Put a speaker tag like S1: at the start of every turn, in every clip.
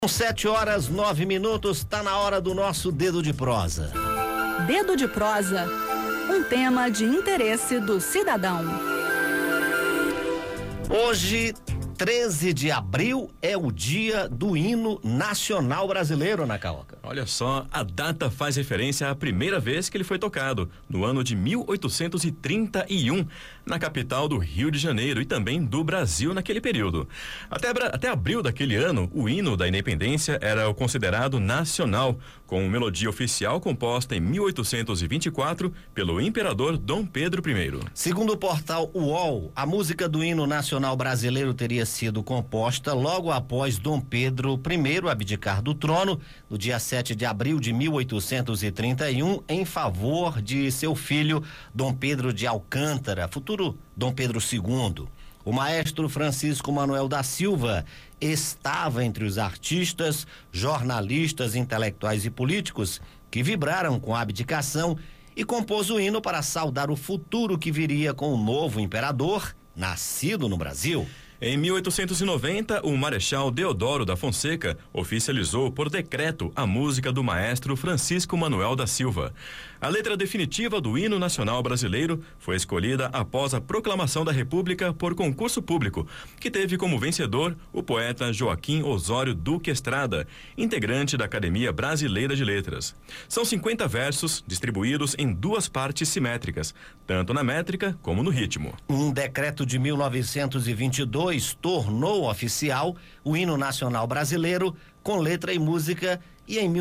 S1: 7h09, está na hora do nosso Dedo de Prosa.
S2: Dedo de Prosa, um tema de interesse do cidadão.
S1: Hoje, 13 de abril, é o dia do hino nacional brasileiro, Ana Caoca.
S3: Olha só, a data faz referência à primeira vez que ele foi tocado, no ano de 1831, na capital do Rio de Janeiro e também do Brasil naquele período. Até abril daquele ano, o hino da independência era considerado nacional, com melodia oficial composta em 1824 pelo imperador Dom Pedro I.
S1: Segundo o portal UOL, a música do hino nacional brasileiro teria sido composta logo após Dom Pedro I abdicar do trono, no dia 7 de abril de 1831, em favor de seu filho Dom Pedro de Alcântara, futuro Dom Pedro II. O maestro Francisco Manuel da Silva estava entre os artistas, jornalistas, intelectuais e políticos que vibraram com a abdicação e compôs o hino para saudar o futuro que viria com o novo imperador, nascido no Brasil.
S3: Em 1890, o Marechal Deodoro da Fonseca oficializou por decreto a música do maestro Francisco Manuel da Silva. A letra definitiva do hino nacional brasileiro foi escolhida após a proclamação da República por concurso público, que teve como vencedor o poeta Joaquim Osório Duque Estrada, integrante da Academia Brasileira de Letras. São 50 versos distribuídos em duas partes simétricas, tanto na métrica como no ritmo.
S1: Um decreto de 1922 tornou oficial o hino nacional brasileiro com letra e música, e em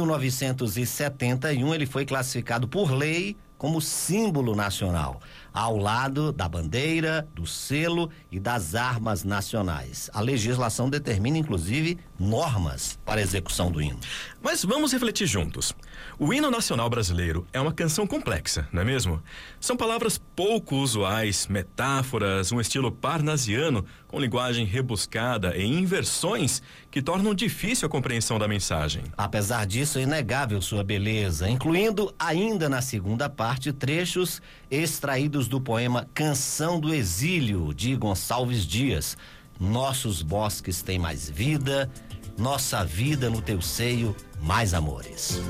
S1: 1971 ele foi classificado por lei como símbolo nacional, ao lado da bandeira, do selo e das armas nacionais. A legislação determina, inclusive, normas para a execução do hino.
S3: Mas vamos refletir juntos. O hino nacional brasileiro é uma canção complexa, não é mesmo? São palavras pouco usuais, metáforas, um estilo parnasiano com linguagem rebuscada e inversões que tornam difícil a compreensão da mensagem.
S1: Apesar disso, é inegável sua beleza, incluindo ainda na segunda parte trechos extraídos do poema Canção do Exílio, de Gonçalves Dias. Nossos bosques têm mais vida, nossa vida no teu seio, mais amores.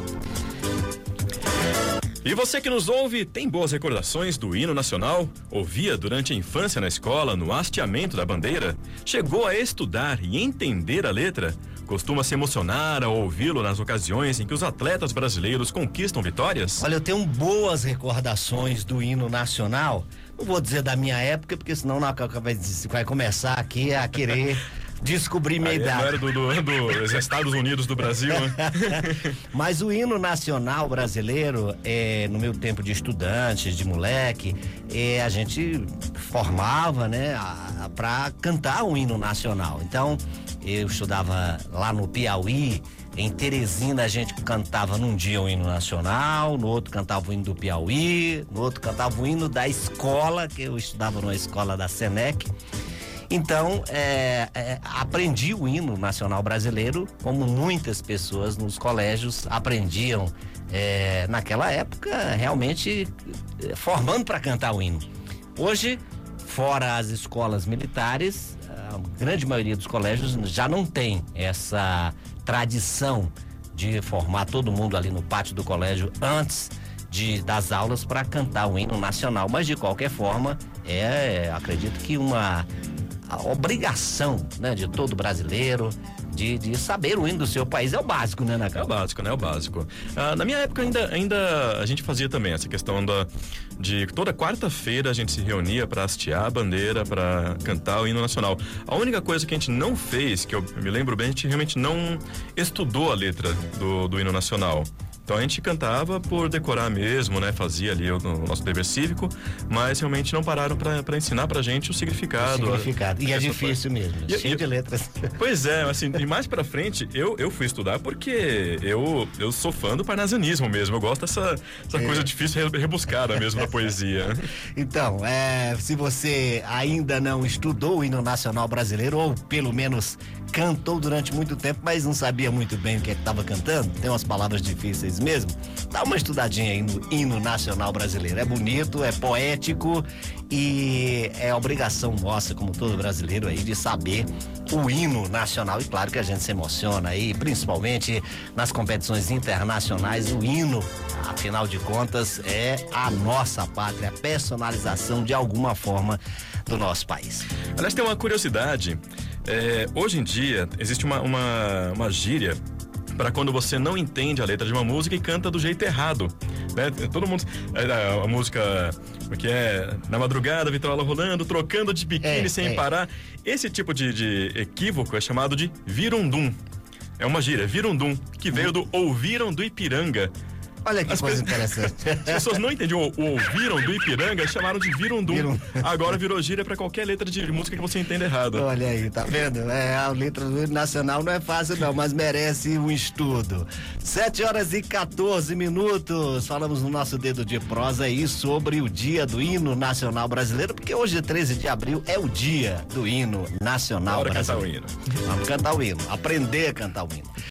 S3: E você que nos ouve, tem boas recordações do hino nacional? Ouvia durante a infância na escola, no hasteamento da bandeira? Chegou a estudar e entender a letra? Costuma se emocionar ao ouvi-lo nas ocasiões em que os atletas brasileiros conquistam vitórias?
S1: Olha, eu tenho boas recordações do hino nacional. Não vou dizer da minha época, porque senão vai começar aqui a querer descobrir minha idade.
S3: Não era dos Estados Unidos do Brasil, né?
S1: Mas o hino nacional brasileiro, no meu tempo de estudante, de moleque, a gente formava, né, para cantar o hino nacional. Então, eu estudava lá no Piauí. Em Teresina a gente cantava num dia o hino nacional, no outro cantava o hino do Piauí, no outro cantava o hino da escola, que eu estudava numa escola da Senec. Então, aprendi o hino nacional brasileiro, como muitas pessoas nos colégios aprendiam naquela época, realmente formando para cantar o hino. Hoje, fora as escolas militares, a grande maioria dos colégios já não tem essa tradição de formar todo mundo ali no pátio do colégio antes das aulas para cantar o hino nacional. Mas, de qualquer forma, acredito que a obrigação, né, de todo brasileiro de saber o hino do seu país. É o básico, né, Nacal?
S3: É o básico, né? É o básico. Na minha época ainda a gente fazia também essa questão de toda quarta-feira a gente se reunia para hastear a bandeira, para cantar o hino nacional. A única coisa que a gente não fez, que eu me lembro bem, a gente realmente não estudou a letra do hino nacional. Então a gente cantava por decorar mesmo, né? Fazia ali o nosso dever cívico, mas realmente não pararam para ensinar pra gente o significado.
S1: E é difícil mesmo, cheio de letras.
S3: Pois é, assim, e mais pra frente eu fui estudar porque eu sou fã do parnasianismo mesmo. Eu gosto dessa coisa difícil rebuscada mesmo da poesia.
S1: Então, se você ainda não estudou o hino nacional brasileiro, ou pelo menos cantou durante muito tempo, mas não sabia muito bem o que estava cantando, tem umas palavras difíceis inglês mesmo, dá uma estudadinha aí no hino nacional brasileiro. É bonito, é poético e é obrigação nossa, como todo brasileiro aí, de saber o hino nacional. E claro que a gente se emociona aí, principalmente nas competições internacionais. O hino, afinal de contas, é a nossa pátria, a personalização de alguma forma do nosso país.
S3: Aliás, tem uma curiosidade. Hoje em dia existe uma gíria para quando você não entende a letra de uma música e canta do jeito errado, né? Todo mundo, a música que é na madrugada, vitrola rolando, trocando de biquíni sem parar. Esse tipo de equívoco é chamado de virundum. É uma gíria, virundum, que veio do ouviram do Ipiranga.
S1: Olha que coisa interessante.
S3: As pessoas não entendiam o ouviram do Ipiranga, chamaram de virundum. Agora virou gíria pra qualquer letra de música que você entenda errado.
S1: Olha aí, tá vendo? A letra do hino nacional não é fácil não, mas merece um estudo. 7h14. Falamos no nosso Dedo de Prosa aí sobre o dia do hino nacional brasileiro, porque hoje, 13 de abril, é o dia do hino nacional brasileiro.
S3: Bora cantar o hino.
S1: Vamos cantar o hino, aprender a cantar o hino.